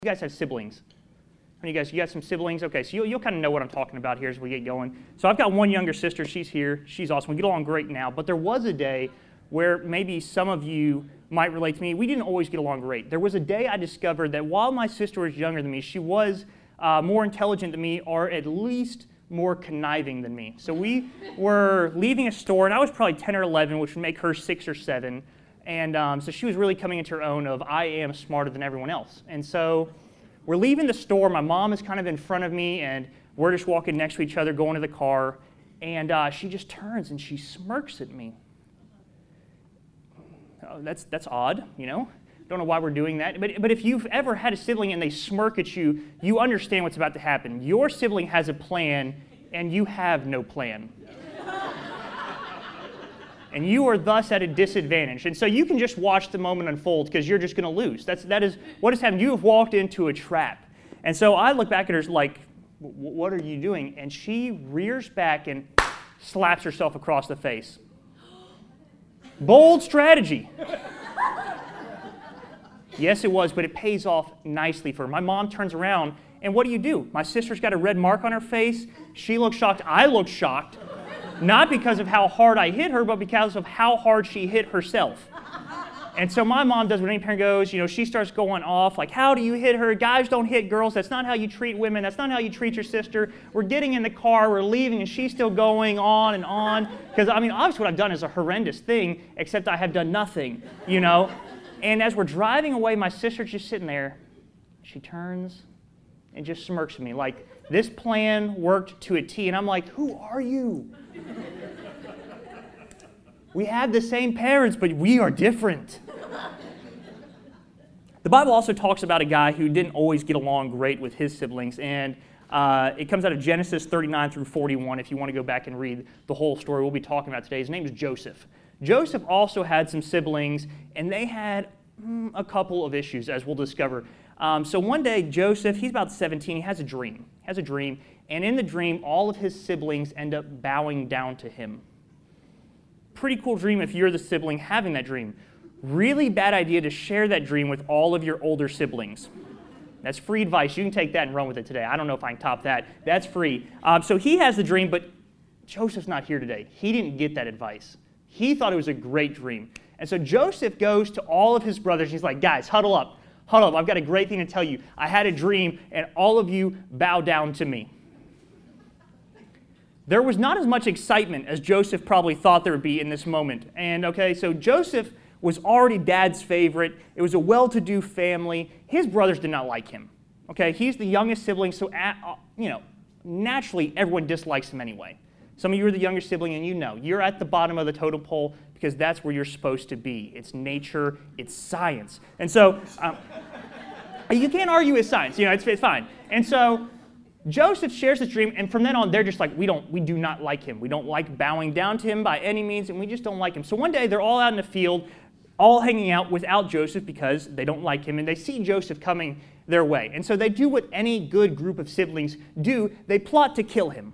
You guys have siblings? You got some siblings? Okay, so you'll kind of know what I'm talking about here as we get going. So I've got one younger sister. She's here. She's awesome. We get along great now. But there was a day where maybe some of you might relate to me. We didn't always get along great. There was a day I discovered that while my sister was younger than me, she was more intelligent than me, or at least more conniving than me. So we were leaving a store, and I was probably 10 or 11, which would make her 6 or 7. And so she was really coming into her own of, I am smarter than everyone else. And so we're leaving the store. My mom is kind of in front of me, and we're just walking next to each other, going to the car. And she just turns, and she smirks at me. Oh, that's odd, you know? Don't know why we're doing that. But if you've ever had a sibling and they smirk at you, you understand what's about to happen. Your sibling has a plan, and you have no plan. And you are thus at a disadvantage. And so you can just watch the moment unfold because you're just going to lose. That is what has happened. You have walked into a trap. And so I look back at her like, what are you doing? And she rears back and slaps herself across the face. Bold strategy. Yes, it was, but it pays off nicely for her. My mom turns around, and what do? My sister's got a red mark on her face. She looks shocked. I look shocked. Not because of how hard I hit her, but because of how hard she hit herself. And so my mom does what any parent goes, she starts going off, like, how do you hit her? Guys don't hit girls. That's not how you treat women. That's not how you treat your sister. We're getting in the car. We're leaving, and she's still going on and on. Because, obviously what I've done is a horrendous thing, except I have done nothing, And as we're driving away, my sister's just sitting there. She turns and just smirks at me like, this plan worked to a T. And I'm like, who are you? We have the same parents, but we are different. The Bible also talks about a guy who didn't always get along great with his siblings, and it comes out of Genesis 39 through 41. If you want to go back and read the whole story we'll be talking about today. His name is Joseph. Joseph also had some siblings, and they had a couple of issues, as we'll discover. So one day, Joseph, he's about 17, he has a dream, and in the dream, all of his siblings end up bowing down to him. Pretty cool dream if you're the sibling having that dream. Really bad idea to share that dream with all of your older siblings. That's free advice. You can take that and run with it today. I don't know if I can top that. That's free. So he has the dream, but Joseph's not here today. He didn't get that advice. He thought it was a great dream. And so Joseph goes to all of his brothers. He's like, guys, huddle up. I've got a great thing to tell you. I had a dream, and all of you bow down to me. There was not as much excitement as Joseph probably thought there would be in this moment. And so Joseph was already dad's favorite. It was a well-to-do family. His brothers did not like him. He's the youngest sibling, so naturally everyone dislikes him anyway. Some of you are the younger sibling, and you're at the bottom of the totem pole because that's where you're supposed to be. It's nature, it's science. And so you can't argue with science. It's fine. And so Joseph shares this dream, and from then on, they're just like, we do not like him. We don't like bowing down to him by any means, and we just don't like him. So one day, they're all out in the field, all hanging out without Joseph because they don't like him, and they see Joseph coming their way. And so they do what any good group of siblings do. They plot to kill him.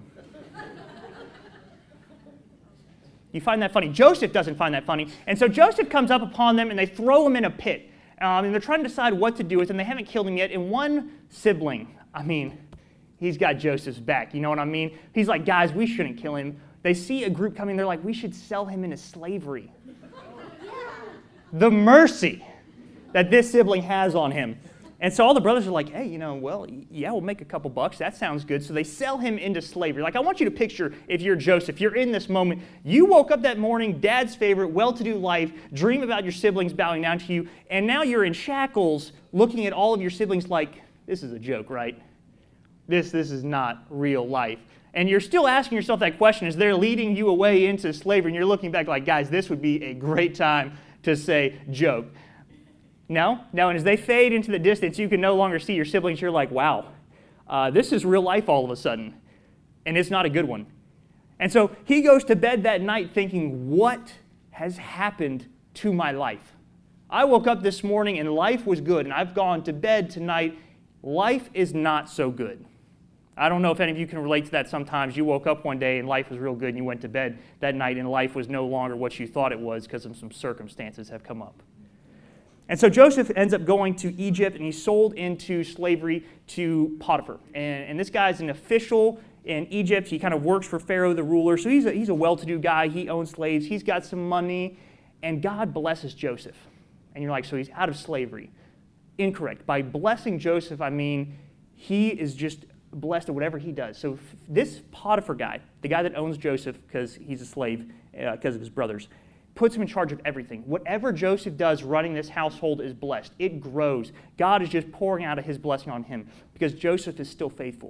You find that funny? Joseph doesn't find that funny. And so Joseph comes up upon them, and they throw him in a pit. And they're trying to decide what to do with him. They haven't killed him yet. And one sibling, he's got Joseph's back. You know what I mean? He's like, guys, we shouldn't kill him. They see a group coming. They're like, we should sell him into slavery. The mercy that this sibling has on him. And so all the brothers are like, hey, we'll make a couple bucks. That sounds good. So they sell him into slavery. Like, I want you to picture, if you're Joseph, you're in this moment. You woke up that morning, dad's favorite, well-to-do life, dream about your siblings bowing down to you, and now you're in shackles looking at all of your siblings like, this is a joke, right? This is not real life. And you're still asking yourself that question as they're leading you away into slavery, and you're looking back like, guys, this would be a great time to say joke. No, and as they fade into the distance, you can no longer see your siblings. You're like, wow, this is real life all of a sudden, and it's not a good one. And so he goes to bed that night thinking, what has happened to my life? I woke up this morning and life was good, and I've gone to bed tonight. Life is not so good. I don't know if any of you can relate to that sometimes. You woke up one day and life was real good, and you went to bed that night and life was no longer what you thought it was because of some circumstances have come up. And so Joseph ends up going to Egypt, and he's sold into slavery to Potiphar. And this guy's an official in Egypt. He kind of works for Pharaoh, the ruler. So he's a well-to-do guy. He owns slaves. He's got some money. And God blesses Joseph. And you're like, so he's out of slavery. Incorrect. By blessing Joseph, I mean he is just blessed at whatever he does. So this Potiphar guy, the guy that owns Joseph because he's a slave because of his brothers, puts him in charge of everything. Whatever Joseph does running this household is blessed. It grows. God is just pouring out of his blessing on him because Joseph is still faithful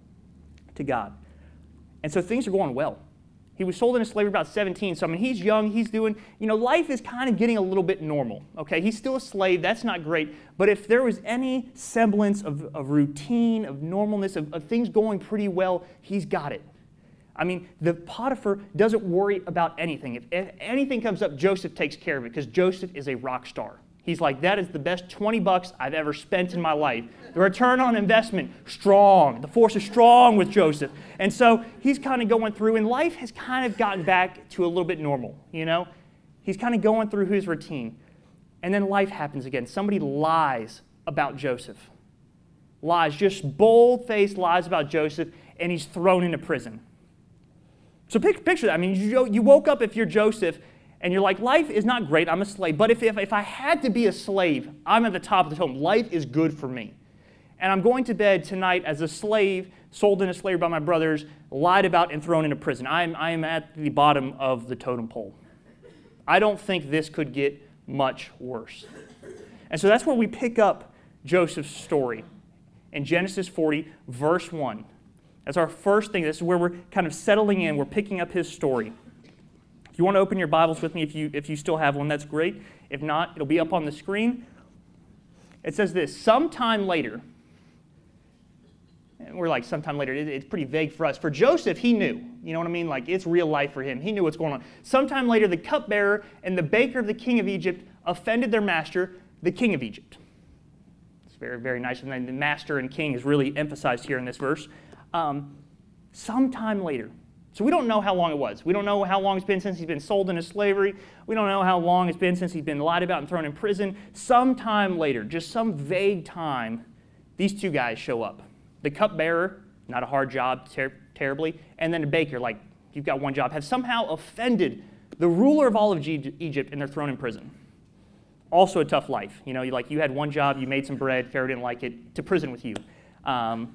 to God. And so things are going well. He was sold into slavery about 17, so I mean, he's young, he's doing, life is kind of getting a little bit normal, okay? He's still a slave, that's not great, but if there was any semblance of routine, of normalness, of things going pretty well, he's got it. I mean, the Potiphar doesn't worry about anything. If anything comes up, Joseph takes care of it because Joseph is a rock star. He's like, that is the best $20 I've ever spent in my life. The return on investment, strong. The force is strong with Joseph. And so he's kind of going through, and life has kind of gotten back to a little bit normal, He's kind of going through his routine. And then life happens again. Somebody lies about Joseph. Lies, just bold-faced lies about Joseph, and he's thrown into prison. So picture that. I mean, you woke up if you're Joseph, and you're like, life is not great, I'm a slave. But if I had to be a slave, I'm at the top of the totem. Life is good for me. And I'm going to bed tonight as a slave, sold into slavery by my brothers, lied about and thrown into prison. I am at the bottom of the totem pole. I don't think this could get much worse. And so that's where we pick up Joseph's story in Genesis 40, verse 1. That's our first thing. This is where we're kind of settling in. We're picking up his story. If you want to open your Bibles with me, if you still have one, that's great. If not, it'll be up on the screen. It says this, sometime later. And we're like, sometime later. It's pretty vague for us. For Joseph, he knew. You know what I mean? Like, it's real life for him. He knew what's going on. Sometime later, the cupbearer and the baker of the king of Egypt offended their master, the king of Egypt. It's very, very nice. And then the master and king is really emphasized here in this verse. Sometime later. So we don't know how long it was. We don't know how long it's been since he's been sold into slavery. We don't know how long it's been since he's been lied about and thrown in prison. Sometime later, just some vague time, these two guys show up. The cupbearer, not a hard job, terribly, and then the baker, like, you've got one job, have somehow offended the ruler of all of Egypt, and they're thrown in prison. Also a tough life. You had one job, you made some bread, Pharaoh didn't like it, to prison with you. And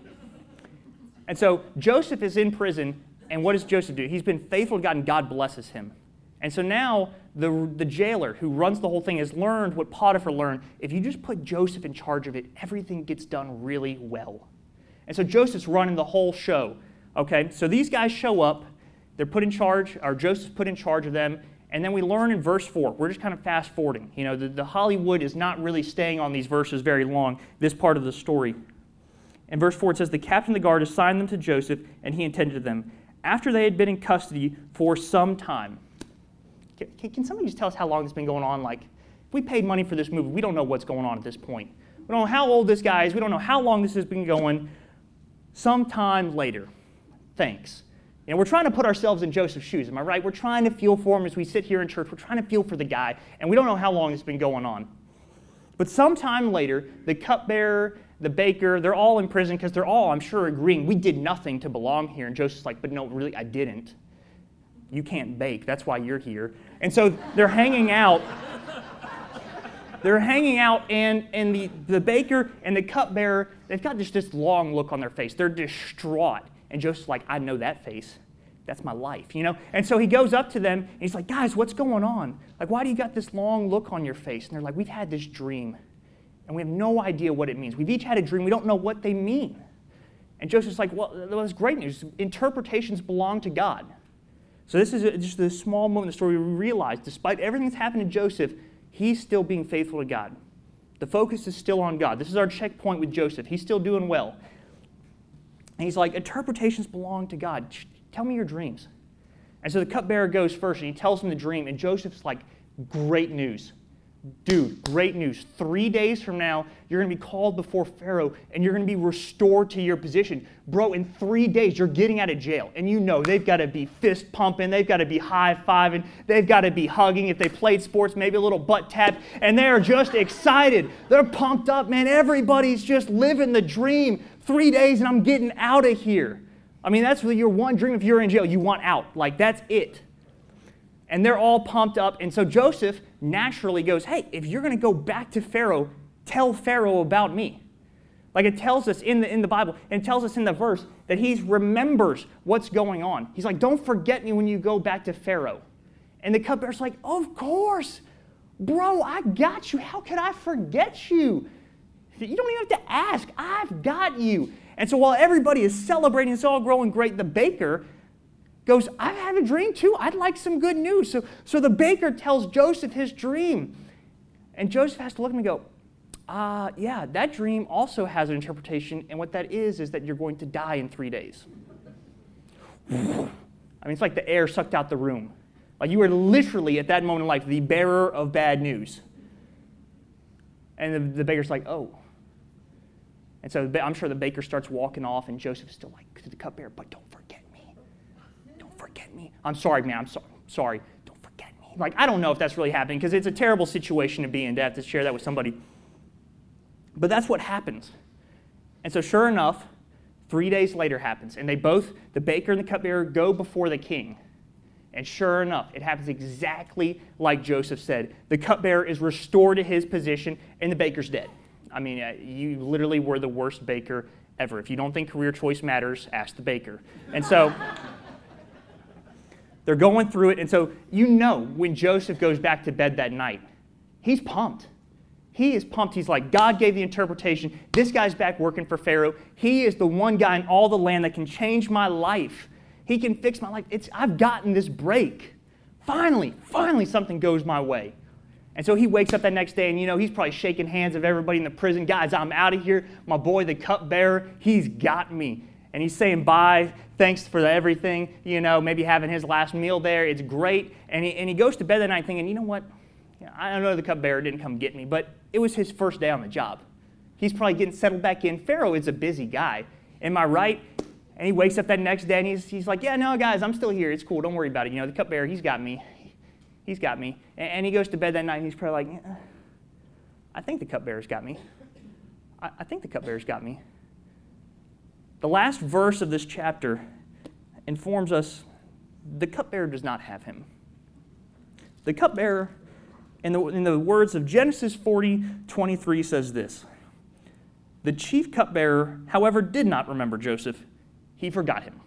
so Joseph is in prison. And what does Joseph do? He's been faithful to God, and God blesses him. And so now the jailer who runs the whole thing has learned what Potiphar learned. If you just put Joseph in charge of it, everything gets done really well. And so Joseph's running the whole show. Okay, so these guys show up. They're put in charge, or Joseph's put in charge of them. And then we learn in verse 4. We're just kind of fast forwarding. The Hollywood is not really staying on these verses very long, this part of the story. In verse 4 it says, the captain of the guard assigned them to Joseph, and he attended to them, after they had been in custody for some time. Can somebody just tell us how long this has been going on? Like, if we paid money for this movie, we don't know what's going on at this point. We don't know how old this guy is. We don't know how long this has been going. Sometime later. Thanks. We're trying to put ourselves in Joseph's shoes, am I right? We're trying to feel for him as we sit here in church. We're trying to feel for the guy, and we don't know how long it's been going on. But sometime later, the cupbearer, the baker, they're all in prison because they're all, I'm sure, agreeing, we did nothing to belong here. And Joseph's like, but no, really, I didn't. You can't bake. That's why you're here. And so they're hanging out. And the baker and the cupbearer, they've got just this long look on their face. They're distraught. And Joseph's like, I know that face. That's my life, And so he goes up to them, and he's like, guys, what's going on? Like, why do you got this long look on your face? And they're like, we've had this dream. And we have no idea what it means. We've each had a dream. We don't know what they mean. And Joseph's like, well, that's great news. Interpretations belong to God. So this is just a small moment in the story where we realize, despite everything that's happened to Joseph, he's still being faithful to God. The focus is still on God. This is our checkpoint with Joseph. He's still doing well. And he's like, interpretations belong to God. Tell me your dreams. And so the cupbearer goes first, and he tells him the dream. And Joseph's like, great news. dude, great news. 3 days from now, you're going to be called before Pharaoh, and you're going to be restored to your position. Bro, in 3 days, you're getting out of jail. And you know they've got to be fist pumping. They've got to be high-fiving. They've got to be hugging. If they played sports, maybe a little butt tap. And they're just excited. They're pumped up, man. Everybody's just living the dream. 3 days, and I'm getting out of here. I mean, that's your one dream if you're in jail. You want out. Like, that's it. And they're all pumped up. And so Joseph naturally goes, hey, if you're going to go back to Pharaoh, tell Pharaoh about me. Like it tells us in the Bible, and it tells us in the verse that he remembers what's going on. He's like, don't forget me when you go back to Pharaoh. And the cupbearer's like, of course. Bro, I got you. How could I forget you? You don't even have to ask. I've got you. And so while everybody is celebrating, it's all growing great, the baker goes, I've had a dream too. I'd like some good news. So the baker tells Joseph his dream. And Joseph has to look at him and go, yeah, that dream also has an interpretation. And what that is that you're going to die in 3 days. I mean, it's like the air sucked out the room. Like you were literally at that moment in life the bearer of bad news. And the baker's like, oh. And so I'm sure the baker starts walking off, and Joseph's still like to the cupbearer, but don't forget me. Don't forget me. I'm sorry, man. I'm sorry. Don't forget me. Like, I don't know if that's really happening, because it's a terrible situation to be in, to have to share that with somebody. But that's what happens. And so sure enough, 3 days later happens, and they both, the baker and the cupbearer, go before the king. And sure enough, it happens exactly like Joseph said. The cupbearer is restored to his position, and the baker's dead. I mean, you literally were the worst baker ever. If you don't think career choice matters, ask the baker. And so they're going through it. And so you know when Joseph goes back to bed that night, he's pumped. He is pumped. He's like, God gave the interpretation. This guy's back working for Pharaoh. He is the one guy in all the land that can change my life. He can fix my life. I've gotten this break. Finally something goes my way. And so he wakes up that next day, and he's probably shaking hands of everybody in the prison. Guys, I'm out of here. My boy, the cupbearer, he's got me. And he's saying bye, thanks for everything, maybe having his last meal there. It's great. And he goes to bed that night thinking, you know what? I know the cupbearer didn't come get me, but it was his first day on the job. He's probably getting settled back in. Pharaoh is a busy guy. Am I right? And he wakes up that next day, and he's like, yeah, no, guys, I'm still here. It's cool. Don't worry about it. The cupbearer, he's got me. He's got me. And he goes to bed that night, and he's probably like, yeah, I think the cupbearer's got me. I think the cupbearer's got me. The last verse of this chapter informs us the cupbearer does not have him. The cupbearer, in the words of Genesis 40:23, says this: the chief cupbearer, however, did not remember Joseph. He forgot him.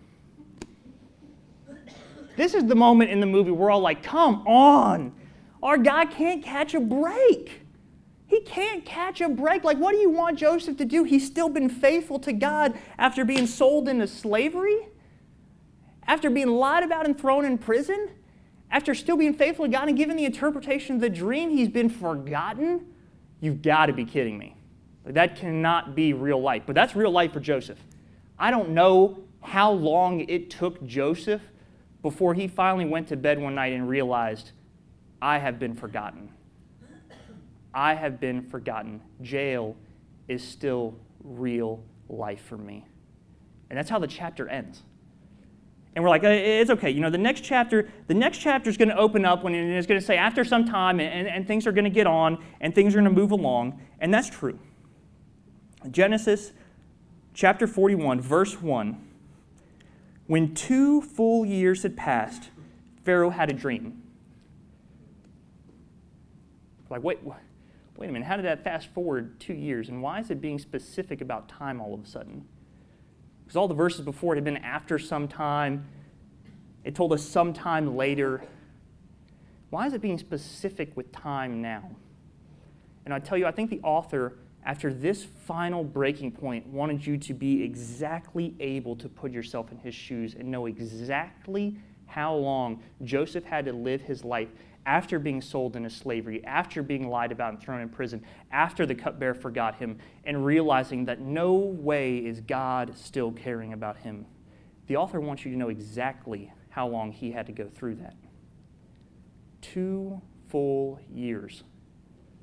This is the moment in the movie where we're all like, come on. Our guy can't catch a break. He can't catch a break. Like, what do you want Joseph to do? He's still been faithful to God after being sold into slavery, after being lied about and thrown in prison, after still being faithful to God and given the interpretation of the dream. He's been forgotten. You've got to be kidding me. That cannot be real life. But that's real life for Joseph. I don't know how long it took Joseph before he finally went to bed one night and realized, I have been forgotten. I have been forgotten. Jail is still real life for me. And that's how the chapter ends. And we're like, it's okay. The next chapter is going to open up when it's going to say after some time, and things are going to get on, and things are going to move along. And that's true. Genesis chapter 41, verse 1. When 2 full years had passed, Pharaoh had a dream. Like, wait a minute, how did that fast forward 2 years? And why is it being specific about time all of a sudden? Because all the verses before it had been after some time. It told us sometime later. Why is it being specific with time now? And I tell you, I think the author, after this final breaking point, wanted you to be exactly able to put yourself in his shoes and know exactly how long Joseph had to live his life after being sold into slavery, after being lied about and thrown in prison, after the cupbearer forgot him, and realizing that no way is God still caring about him. The author wants you to know exactly how long he had to go through that. 2 full years.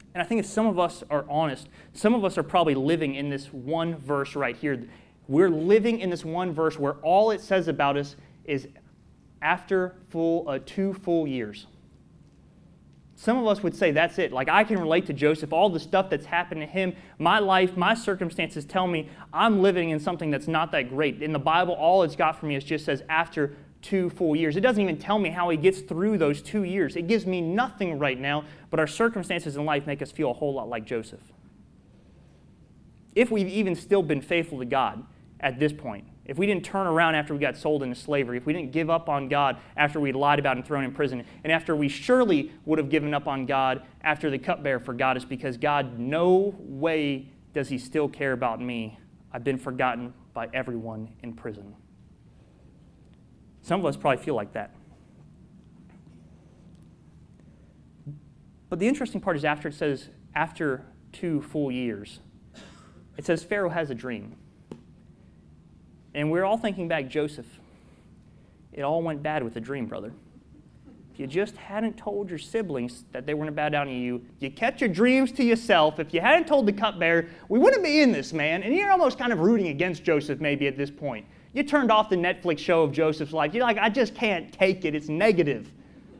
And I think if some of us are honest, some of us are probably living in this one verse right here. We're living in this one verse where all it says about us is after 2 full years. Some of us would say that's it. Like, I can relate to Joseph. All the stuff that's happened to him, my life, my circumstances tell me I'm living in something that's not that great. In the Bible, all it's got for me is just says after 2 full years. It doesn't even tell me how he gets through those 2 years. It gives me nothing right now, but our circumstances in life make us feel a whole lot like Joseph. If we've even still been faithful to God at this point, if we didn't turn around after we got sold into slavery, if we didn't give up on God after we lied about and thrown in prison, and after we surely would have given up on God after the cupbearer forgot us, because God, no way does he still care about me. I've been forgotten by everyone in prison. Some of us probably feel like that. But the interesting part is after it says, after 2 full years, it says Pharaoh has a dream. And we're all thinking back, Joseph, it all went bad with the dream, brother. If you just hadn't told your siblings that they were going to bow down to you, you kept your dreams to yourself. If you hadn't told the cupbearer, we wouldn't be in this, man. And you're almost kind of rooting against Joseph maybe at this point. You turned off the Netflix show of Joseph's life. You're like, I just can't take it. It's negative.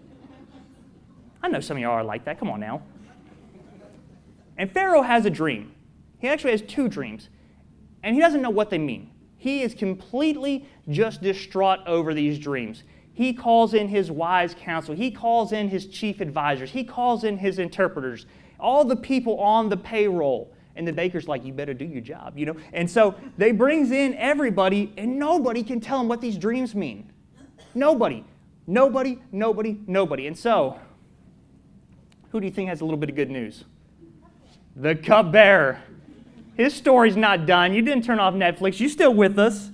I know some of y'all are like that. Come on now. And Pharaoh has a dream. He actually has 2 dreams. And he doesn't know what they mean. He is completely just distraught over these dreams. He calls in his wise counsel. He calls in his chief advisors. He calls in his interpreters, all the people on the payroll. And the baker's like, you better do your job, you know. And so they brings in everybody, and nobody can tell him what these dreams mean. Nobody. And so, who do you think has a little bit of good news? The cupbearer. His story's not done. You didn't turn off Netflix. You're still with us.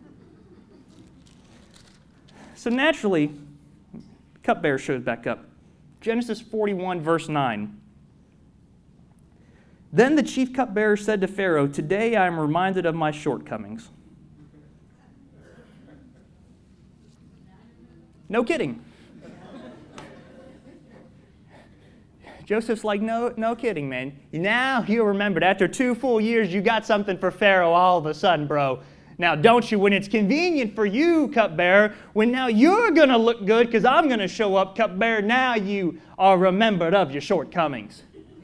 So naturally, cupbearer shows back up. Genesis 41, verse 9. Then the chief cupbearer said to Pharaoh, today I am reminded of my shortcomings. No kidding. Joseph's like, no kidding, man. Now you remembered. After 2 full years, you got something for Pharaoh all of a sudden, bro. Now, don't you, when it's convenient for you, cupbearer, when now you're going to look good because I'm going to show up, cupbearer, now you are remembered of your shortcomings.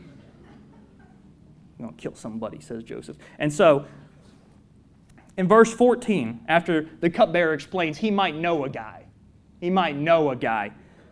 I'm going to kill somebody, says Joseph. And so, in verse 14, after the cupbearer explains he might know a guy. He might know a guy.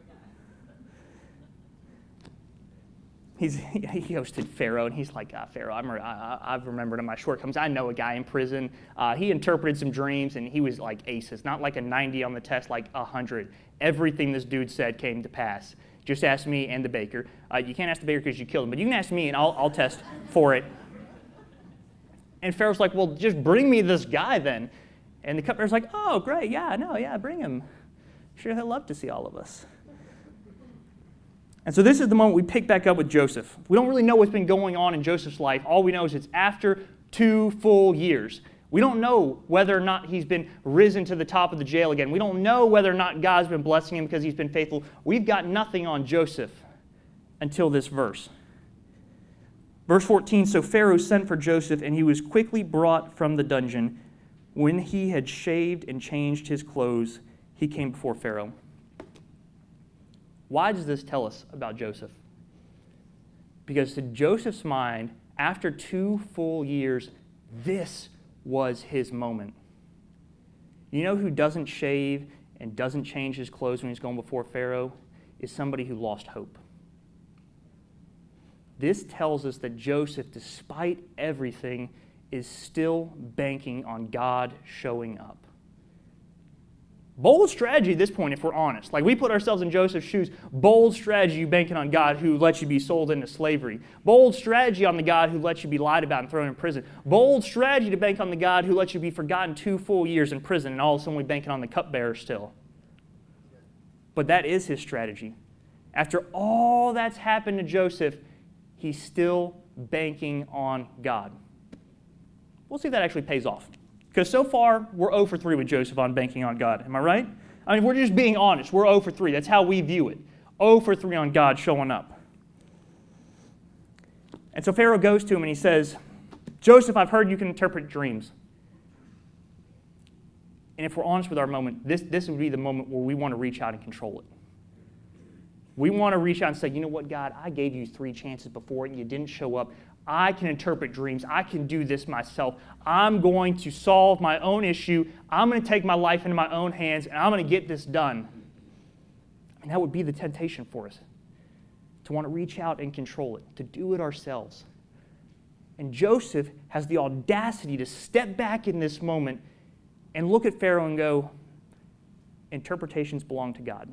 He goes to Pharaoh, and he's like, Pharaoh, I've remembered of my shortcomings. I know a guy in prison. He interpreted some dreams, and he was like aces. Not like a 90 on the test, like 100. Everything this dude said came to pass. Just ask me and the baker. You can't ask the baker because you killed him, but you can ask me, and I'll test for it. And Pharaoh's like, well, just bring me this guy then. And the cupbearer's like, oh, great, bring him. Sure, he'll love to see all of us. And so this is the moment we pick back up with Joseph. We don't really know what's been going on in Joseph's life. All we know is it's after 2 full years. We don't know whether or not he's been risen to the top of the jail again. We don't know whether or not God's been blessing him because he's been faithful. We've got nothing on Joseph until this verse. Verse 14, so Pharaoh sent for Joseph, and he was quickly brought from the dungeon. When he had shaved and changed his clothes, he came before Pharaoh. Why does this tell us about Joseph? Because to Joseph's mind, after 2 full years, this was his moment. You know who doesn't shave and doesn't change his clothes when he's going before Pharaoh? Is somebody who lost hope. This tells us that Joseph, despite everything, is still banking on God showing up. Bold strategy at this point, if we're honest. Like, we put ourselves in Joseph's shoes. Bold strategy, you banking on God who lets you be sold into slavery. Bold strategy on the God who lets you be lied about and thrown in prison. Bold strategy to bank on the God who lets you be forgotten 2 full years in prison, and all of a sudden we're banking on the cupbearer still. But that is his strategy. After all that's happened to Joseph, he's still banking on God. We'll see if that actually pays off. Because so far, we're 0 for 3 with Joseph on banking on God. Am I right? I mean, we're just being honest. We're 0 for 3. That's how we view it. 0 for 3 on God showing up. And so Pharaoh goes to him and he says, Joseph, I've heard you can interpret dreams. And if we're honest with our moment, this would be the moment where we want to reach out and control it. We want to reach out and say, you know what, God, I gave you 3 chances before and you didn't show up. I can interpret dreams. I can do this myself. I'm going to solve my own issue. I'm going to take my life into my own hands and I'm going to get this done. And that would be the temptation for us, to want to reach out and control it, to do it ourselves. And Joseph has the audacity to step back in this moment and look at Pharaoh and go, interpretations belong to God.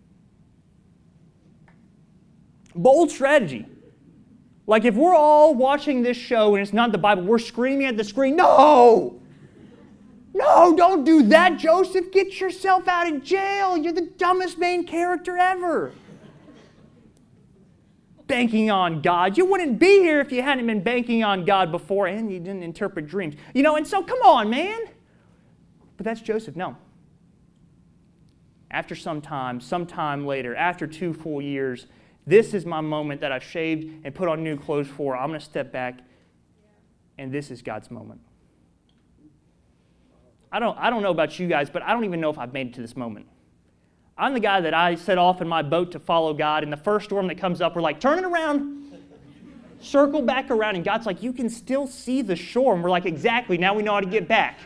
Bold strategy. Like if we're all watching this show and it's not the Bible, we're screaming at the screen, no! No, don't do that, Joseph. Get yourself out of jail. You're the dumbest main character ever. Banking on God. You wouldn't be here if you hadn't been banking on God before and you didn't interpret dreams. And so come on, man. But that's Joseph. No. After sometime later, after 2 full years, this is my moment that I've shaved and put on new clothes for. I'm going to step back, and this is God's moment. I don't know about you guys, but I don't even know if I've made it to this moment. I'm the guy that I set off in my boat to follow God, and the first storm that comes up, we're like, turn it around, circle back around, and God's like, you can still see the shore. And we're like, exactly, now we know how to get back.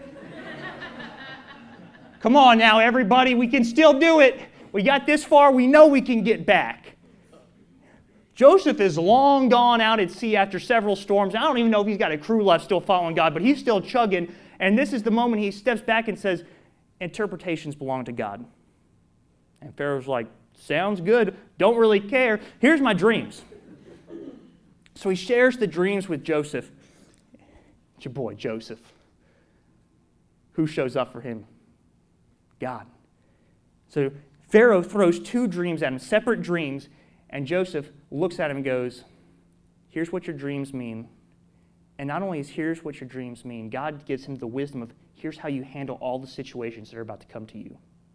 Come on now, everybody, we can still do it. We got this far, we know we can get back. Joseph is long gone out at sea after several storms. I don't even know if he's got a crew left still following God, but he's still chugging. And this is the moment he steps back and says, interpretations belong to God. And Pharaoh's like, sounds good, don't really care. Here's my dreams. So he shares the dreams with Joseph. It's your boy, Joseph. Who shows up for him? God. So Pharaoh throws 2 dreams at him, separate dreams, and Joseph looks at him and goes, here's what your dreams mean. And not only is here's what your dreams mean, God gives him the wisdom of here's how you handle all the situations that are about to come to you.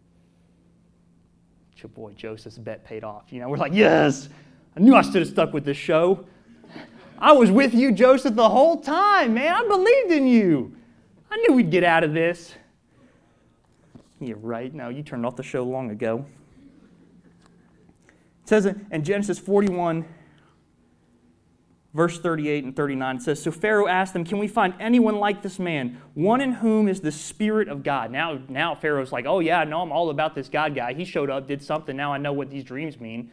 It's your boy Joseph's bet paid off. We're like, yes, I knew I should have stuck with this show. I was with you, Joseph, the whole time, man. I believed in you. I knew we'd get out of this. Yeah, right. No, you turned off the show long ago. It says in Genesis 41, verse 38 and 39, it says, so Pharaoh asked them, can we find anyone like this man, one in whom is the Spirit of God? Now Pharaoh's like, oh yeah, no, I'm all about this God guy. He showed up, did something. Now I know what these dreams mean.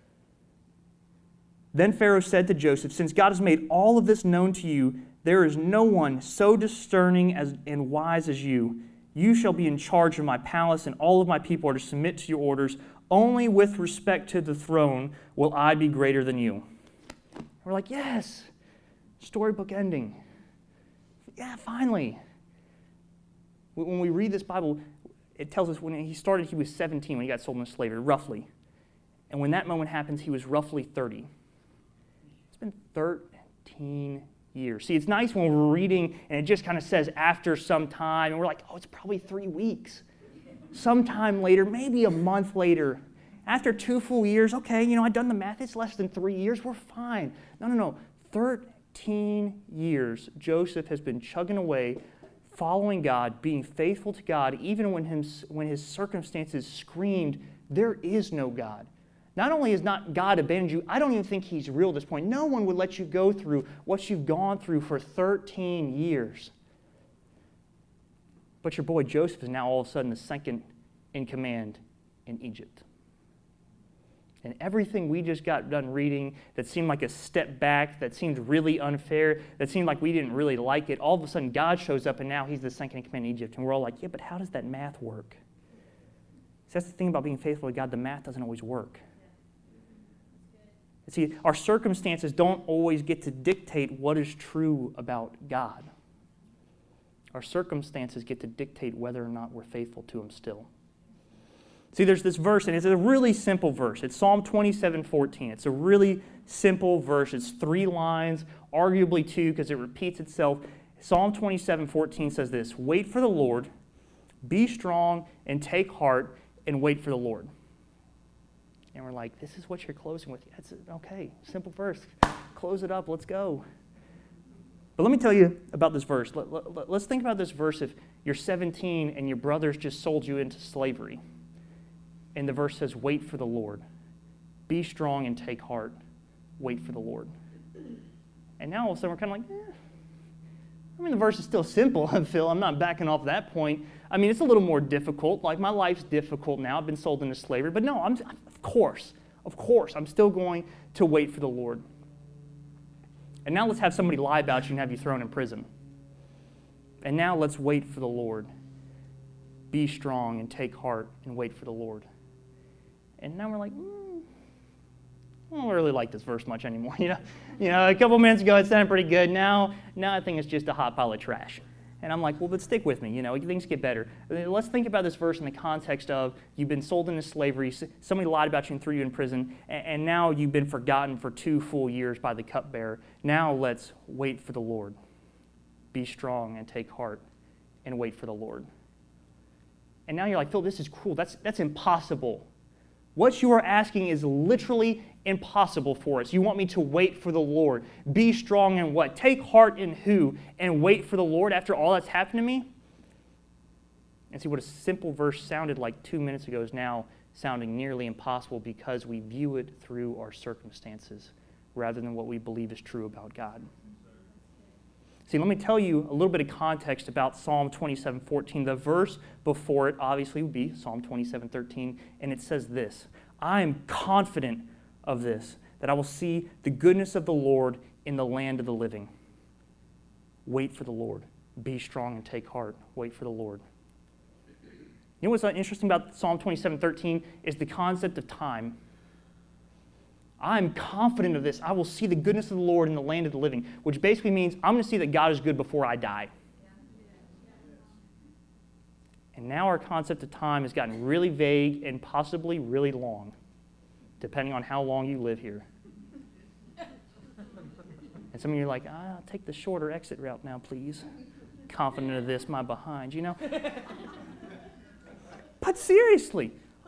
Then Pharaoh said to Joseph, since God has made all of this known to you, there is no one so discerning and wise as you. You shall be in charge of my palace, and all of my people are to submit to your orders. Only with respect to the throne will I be greater than you. And we're like, yes, storybook ending. Yeah, finally. When we read this Bible, it tells us when he started, he was 17 when he got sold into slavery, roughly. And when that moment happens, he was roughly 30. It's been 13 years. See, it's nice when we're reading and it just kind of says after some time, and we're like, oh, it's probably 3 weeks. Sometime later, maybe a month later, after 2 full years, okay, I've done the math, it's less than 3 years, we're fine. No. 13 years, Joseph has been chugging away, following God, being faithful to God, even when his circumstances screamed, there is no God. Not only has not God abandoned you, I don't even think he's real at this point. No one would let you go through what you've gone through for 13 years. But your boy Joseph is now all of a sudden the second in command in Egypt. And everything we just got done reading that seemed like a step back, that seemed really unfair, that seemed like we didn't really like it, all of a sudden God shows up and now he's the second in command in Egypt. And we're all like, yeah, but how does that math work? See, that's the thing about being faithful to God, the math doesn't always work. See, our circumstances don't always get to dictate what is true about God. Our circumstances get to dictate whether or not we're faithful to Him still. See, there's this verse, and it's a really simple verse. It's Psalm 27:14. It's a really simple verse. It's 3 lines, arguably 2 because it repeats itself. Psalm 27:14 says this, wait for the Lord, be strong, and take heart, and wait for the Lord. And we're like, this is what you're closing with. That's okay, simple verse. close it up. Let's go. But let me tell you about this verse. Let's think about this verse if you're 17 and your brothers just sold you into slavery. And the verse says, wait for the Lord. Be strong and take heart. Wait for the Lord. And now all of a sudden we're kind of like, I mean, the verse is still simple, Phil. I'm not backing off that point. I mean, it's a little more difficult. Like, my life's difficult now. I've been sold into slavery. But no, of course, I'm still going to wait for the Lord. And now let's have somebody lie about you and have you thrown in prison. And now let's wait for the Lord. Be strong and take heart and wait for the Lord. And now we're like, I don't really like this verse much anymore. You know, a couple minutes ago it sounded pretty good. Now I think it's just a hot pile of trash. And I'm like, well, but stick with me. Things get better. Let's think about this verse in the context of you've been sold into slavery, somebody lied about you and threw you in prison, and now you've been forgotten for 2 full years by the cupbearer. Now let's wait for the Lord. Be strong and take heart and wait for the Lord. And now you're like, Phil, this is cruel. That's impossible. What you are asking is literally impossible for us. You want me to wait for the Lord. Be strong in what? Take heart in who? And wait for the Lord after all that's happened to me? And see, what a simple verse sounded like 2 minutes ago is now sounding nearly impossible because we view it through our circumstances rather than what we believe is true about God. See, let me tell you a little bit of context about Psalm 27:14. The verse before it obviously would be Psalm 27:13, and it says this, I am confident of this, that I will see the goodness of the Lord in the land of the living. Wait for the Lord. Be strong and take heart. Wait for the Lord. You know what's interesting about Psalm 27:13 is the concept of time. I'm confident of this. I will see the goodness of the Lord in the land of the living, which basically means I'm going to see that God is good before I die. And now our concept of time has gotten really vague and possibly really long, depending on how long you live here. And some of you are like, I'll take the shorter exit route now, please. Confident of this, my behind, But seriously,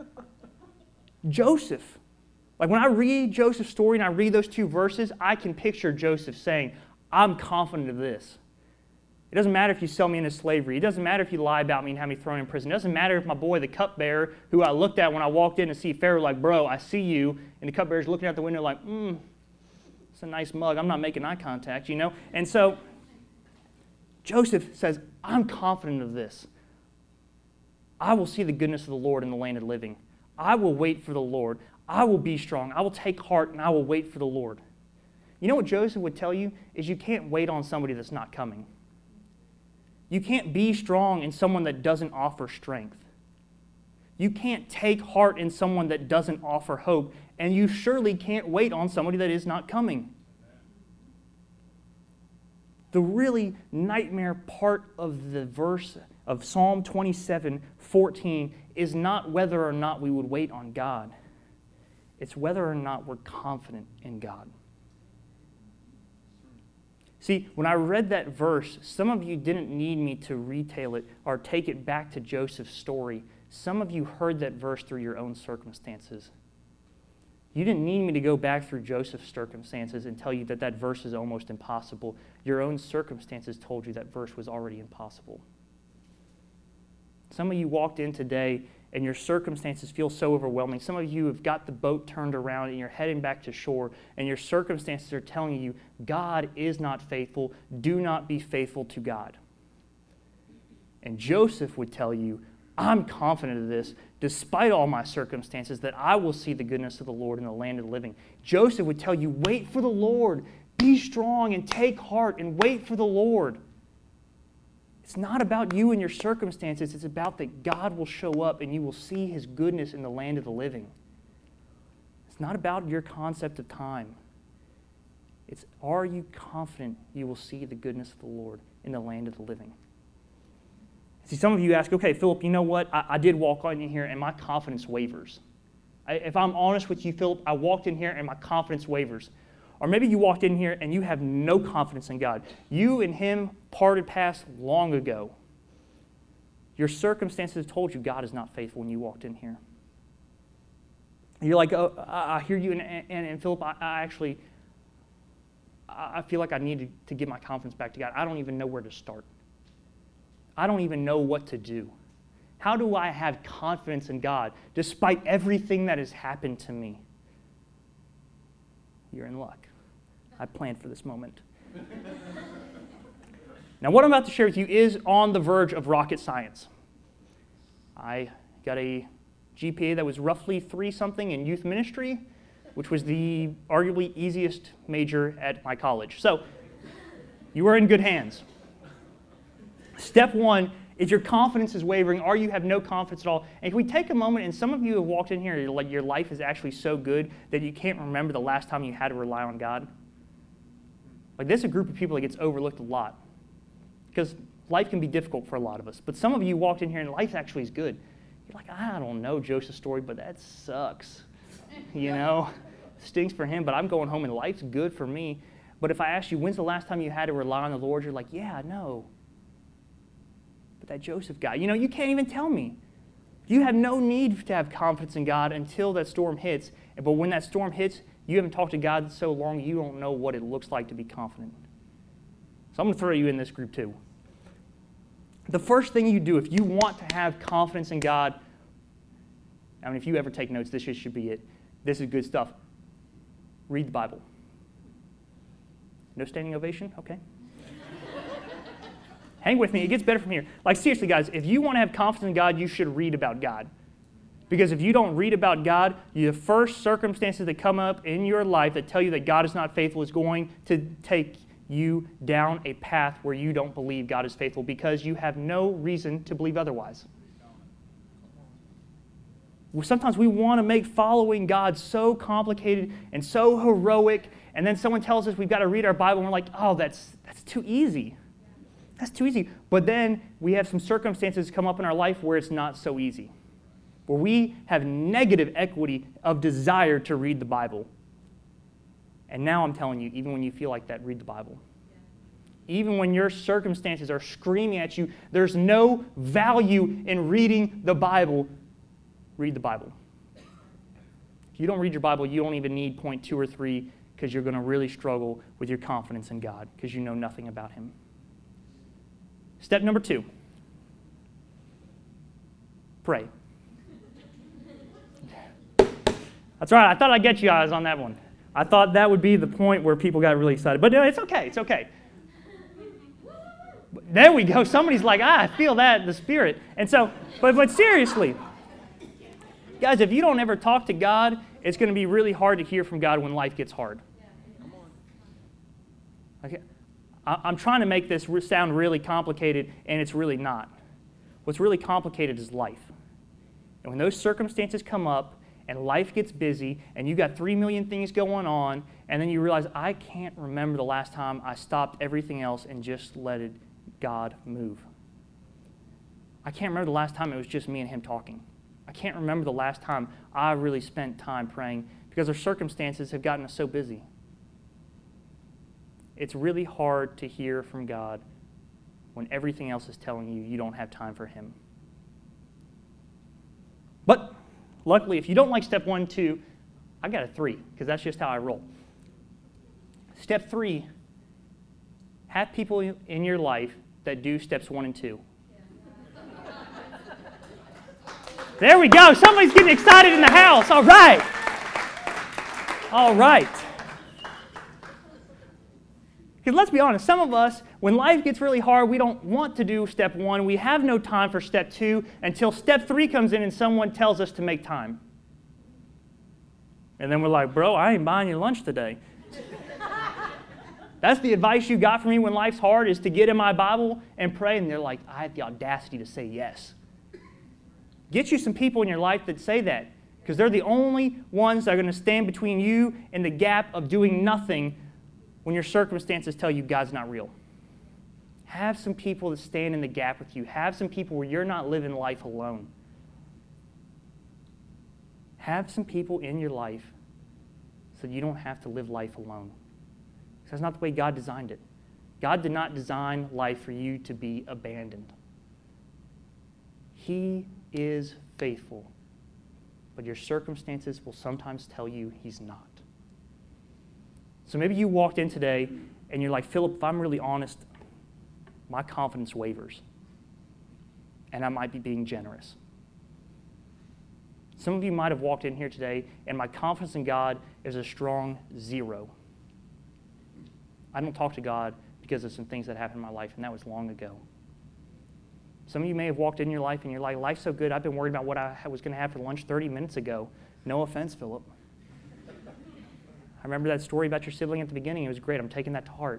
Joseph. Like when I read Joseph's story and I read those 2 verses, I can picture Joseph saying, I'm confident of this. It doesn't matter if you sell me into slavery. It doesn't matter if you lie about me and have me thrown in prison. It doesn't matter if my boy, the cupbearer, who I looked at when I walked in to see Pharaoh, like, bro, I see you. And the cupbearer's looking out the window like, it's a nice mug. I'm not making eye contact, And so Joseph says, I'm confident of this. I will see the goodness of the Lord in the land of the living. I will wait for the Lord. I will be strong. I will take heart and I will wait for the Lord. You know what Joseph would tell you is you can't wait on somebody that's not coming. You can't be strong in someone that doesn't offer strength. You can't take heart in someone that doesn't offer hope. And you surely can't wait on somebody that is not coming. The really nightmare part of the verse of Psalm 27:14 is not whether or not we would wait on God. It's whether or not we're confident in God. See, when I read that verse, some of you didn't need me to retail it or take it back to Joseph's story. Some of you heard that verse through your own circumstances. You didn't need me to go back through Joseph's circumstances and tell you that that verse is almost impossible. Your own circumstances told you that verse was already impossible. Some of you walked in today and your circumstances feel so overwhelming. Some of you have got the boat turned around and you're heading back to shore, and your circumstances are telling you, God is not faithful. Do not be faithful to God. And Joseph would tell you, I'm confident of this, despite all my circumstances, that I will see the goodness of the Lord in the land of the living. Joseph would tell you, wait for the Lord. Be strong and take heart and wait for the Lord. It's not about you and your circumstances. It's about that God will show up and you will see His goodness in the land of the living. It's not about your concept of time. It's, are you confident you will see the goodness of the Lord in the land of the living? See, some of you ask, okay, Philip, you know what? I did walk in here and my confidence wavers. If I'm honest with you, Philip, I walked in here and my confidence wavers. Or maybe you walked in here and you have no confidence in God. You and Him parted paths long ago. Your circumstances told you God is not faithful when you walked in here. You're like, oh, I hear you, and Philip, I actually, I feel like I need to give my confidence back to God. I don't even know where to start. I don't even know what to do. How do I have confidence in God despite everything that has happened to me? You're in luck. I planned for this moment. Now, what I'm about to share with you is on the verge of rocket science. I got a GPA that was roughly 3-something in youth ministry, which was the arguably easiest major at my college. So, you are in good hands. Step 1, if your confidence is wavering or you have no confidence at all, and can we take a moment, and some of you have walked in here and like your life is actually so good that you can't remember the last time you had to rely on God? Like, this is a group of people that gets overlooked a lot because life can be difficult for a lot of us. But some of you walked in here and life actually is good. You're like, I don't know Joseph's story, but that sucks. You know, stinks for him, but I'm going home and life's good for me. But if I ask you, when's the last time you had to rely on the Lord? You're like, yeah, I know. But that Joseph guy, you know, you can't even tell me. You have no need to have confidence in God until that storm hits. But when that storm hits, you haven't talked to God so long, you don't know what it looks like to be confident. So I'm going to throw you in this group too. The first thing you do if you want to have confidence in God, I mean, if you ever take notes, this should be it. This is good stuff. Read the Bible. No standing ovation? Okay. Hang with me. It gets better from here. Like, seriously, guys, if you want to have confidence in God, you should read about God. Because if you don't read about God, the first circumstances that come up in your life that tell you that God is not faithful is going to take you down a path where you don't believe God is faithful because you have no reason to believe otherwise. Sometimes we want to make following God so complicated and so heroic, and then someone tells us we've got to read our Bible, and we're like, oh, that's too easy. That's too easy. But then we have some circumstances come up in our life where it's not so easy, where we have negative equity of desire to read the Bible. And now I'm telling you, even when you feel like that, read the Bible. Even when your circumstances are screaming at you, there's no value in reading the Bible. Read the Bible. If you don't read your Bible, you don't even need point 2 or 3 because you're going to really struggle with your confidence in God because you know nothing about Him. Step number 2. Pray. That's right. I thought I'd get you guys on that one. I thought that would be the point where people got really excited. But no, it's okay. It's okay. There we go. Somebody's like, I feel that, the Spirit. And so, but seriously, guys, if you don't ever talk to God, it's going to be really hard to hear from God when life gets hard. Okay. I'm trying to make this sound really complicated, and it's really not. What's really complicated is life. And when those circumstances come up, and life gets busy, and you got 3 million things going on, and then you realize, I can't remember the last time I stopped everything else and just let God move. I can't remember the last time it was just me and Him talking. I can't remember the last time I really spent time praying because our circumstances have gotten us so busy. It's really hard to hear from God when everything else is telling you you don't have time for Him. But luckily, if you don't like step 1, 2, I got a 3, because that's just how I roll. Step 3, have people in your life that do steps 1 and 2. There we go. Somebody's getting excited in the house. All right. All right. Because let's be honest, some of us, when life gets really hard, we don't want to do step 1. We have no time for step 2 until step 3 comes in and someone tells us to make time. And then we're like, bro, I ain't buying you lunch today. That's the advice you got from me when life's hard, is to get in my Bible and pray. And they're like, I have the audacity to say yes. Get you some people in your life that say that, because they're the only ones that are going to stand between you and the gap of doing nothing when your circumstances tell you God's not real. Have some people that stand in the gap with you. Have some people where you're not living life alone. Have some people in your life so you don't have to live life alone. Because that's not the way God designed it. God did not design life for you to be abandoned. He is faithful, but your circumstances will sometimes tell you He's not. So maybe you walked in today and you're like, Philip, if I'm really honest, my confidence wavers. And I might be being generous. Some of you might have walked in here today and my confidence in God is a strong 0. I don't talk to God because of some things that happened in my life, and that was long ago. Some of you may have walked in your life and you're like, life's so good, I've been worried about what I was going to have for lunch 30 minutes ago. No offense, Philip. I remember that story about your sibling at the beginning. It was great. I'm taking that to heart.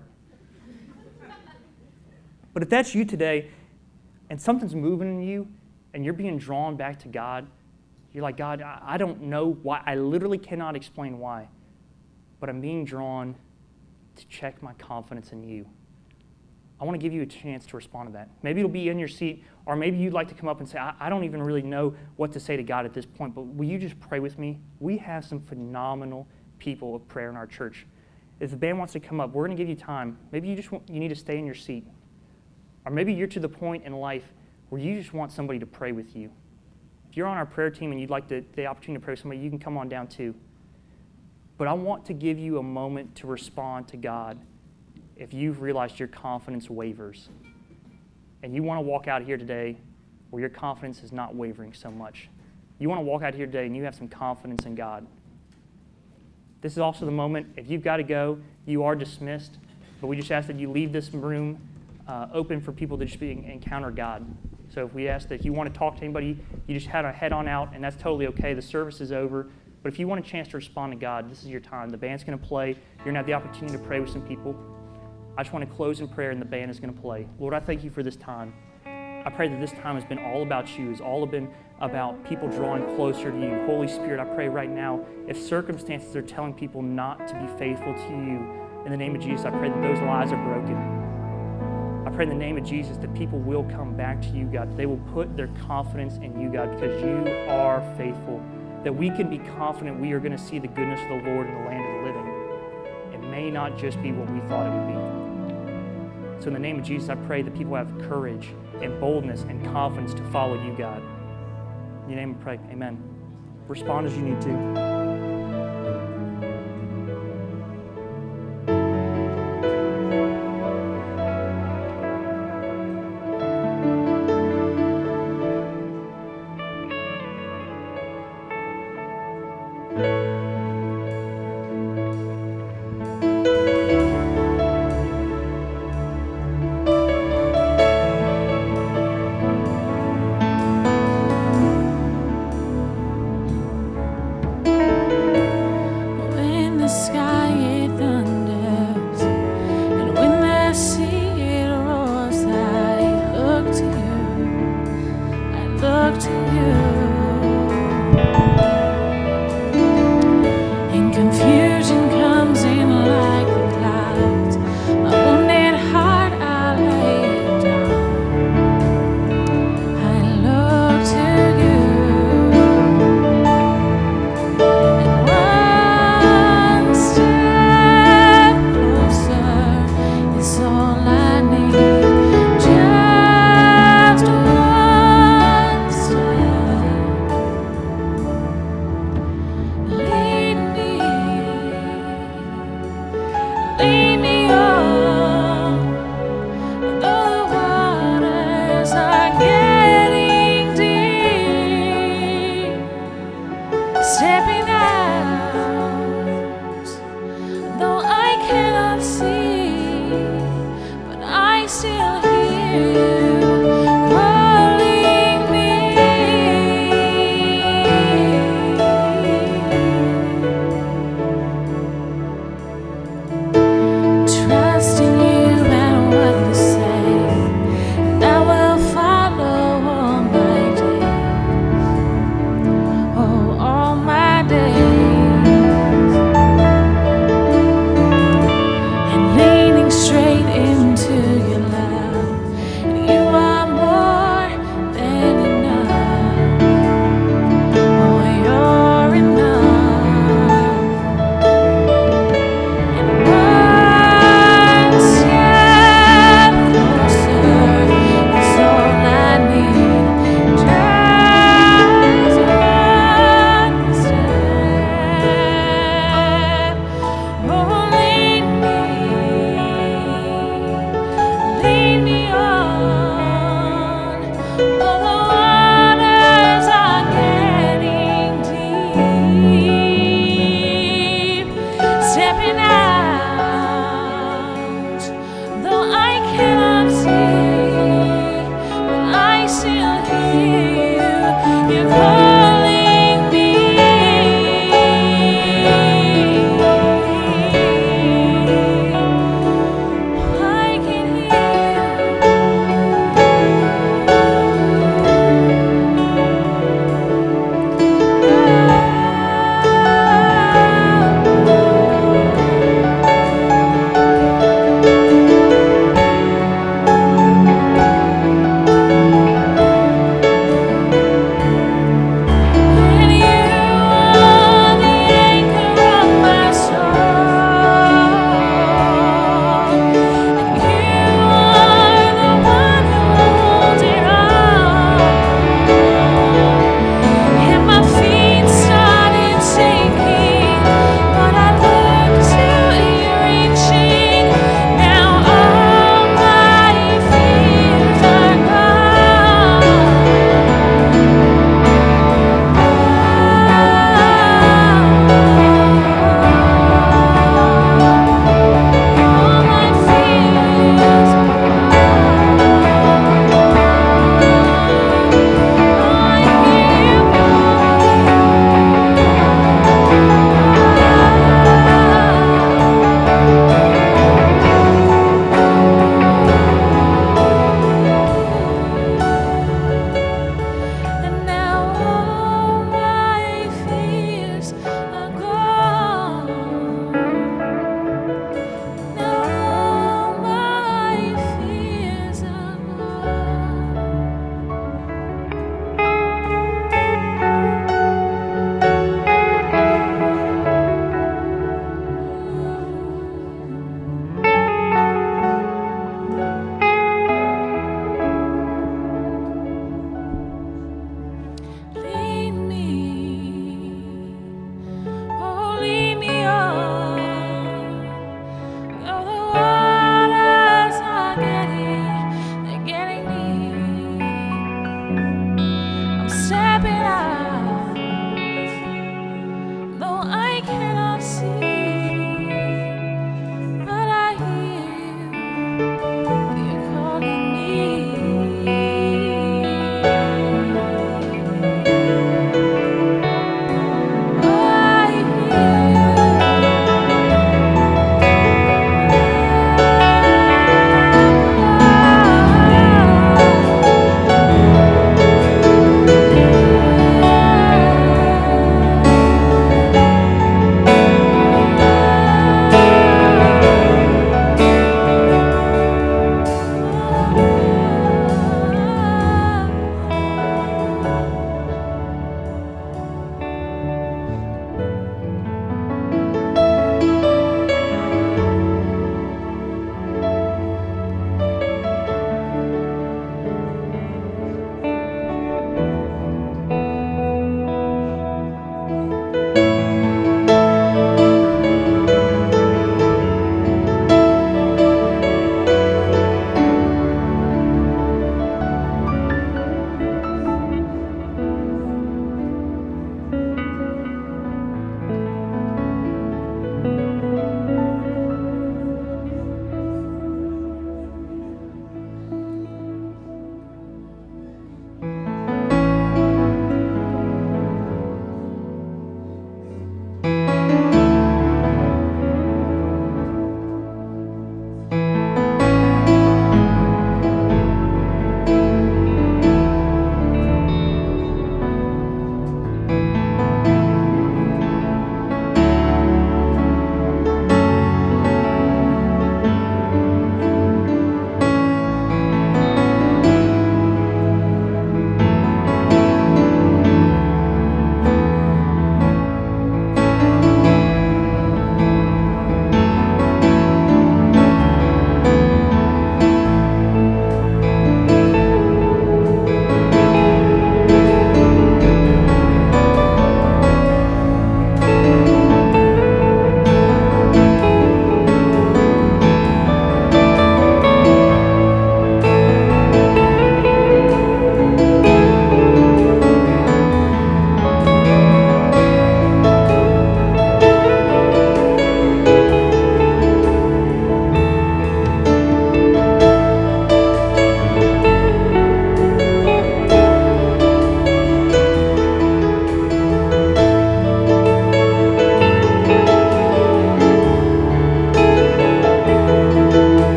But if that's you today and something's moving in you and you're being drawn back to God, you're like, God, I don't know why. I literally cannot explain why. But I'm being drawn to check my confidence in you. I want to give you a chance to respond to that. Maybe it'll be in your seat, or maybe you'd like to come up and say, I don't even really know what to say to God at this point, but will you just pray with me? We have some phenomenal people of prayer in our church. If the band wants to come up, we're going to give you time. Maybe you need to stay in your seat. Or maybe you're to the point in life where you just want somebody to pray with you. If you're on our prayer team and you'd like the opportunity to pray with somebody, you can come on down too. But I want to give you a moment to respond to God if you've realized your confidence wavers. And you want to walk out here today where your confidence is not wavering so much. You want to walk out here today and you have some confidence in God. This is also the moment, if you've got to go, you are dismissed. But we just ask that you leave this room open for people to just encounter God. So if we ask that if you want to talk to anybody, you just head on out, and that's totally okay. The service is over. But if you want a chance to respond to God, this is your time. The band's going to play. You're going to have the opportunity to pray with some people. I just want to close in prayer, and the band is going to play. Lord, I thank you for this time. I pray that this time has been all about you. It's all been about people drawing closer to you. Holy Spirit, I pray right now, if circumstances are telling people not to be faithful to you, in the name of Jesus, I pray that those lies are broken. I pray in the name of Jesus that people will come back to you, God. That they will put their confidence in you, God, because you are faithful. That we can be confident we are going to see the goodness of the Lord in the land of the living. It may not just be what we thought it would be. So in the name of Jesus, I pray that people have courage and boldness and confidence to follow you, God. In your name I pray, amen. Respond as you need to.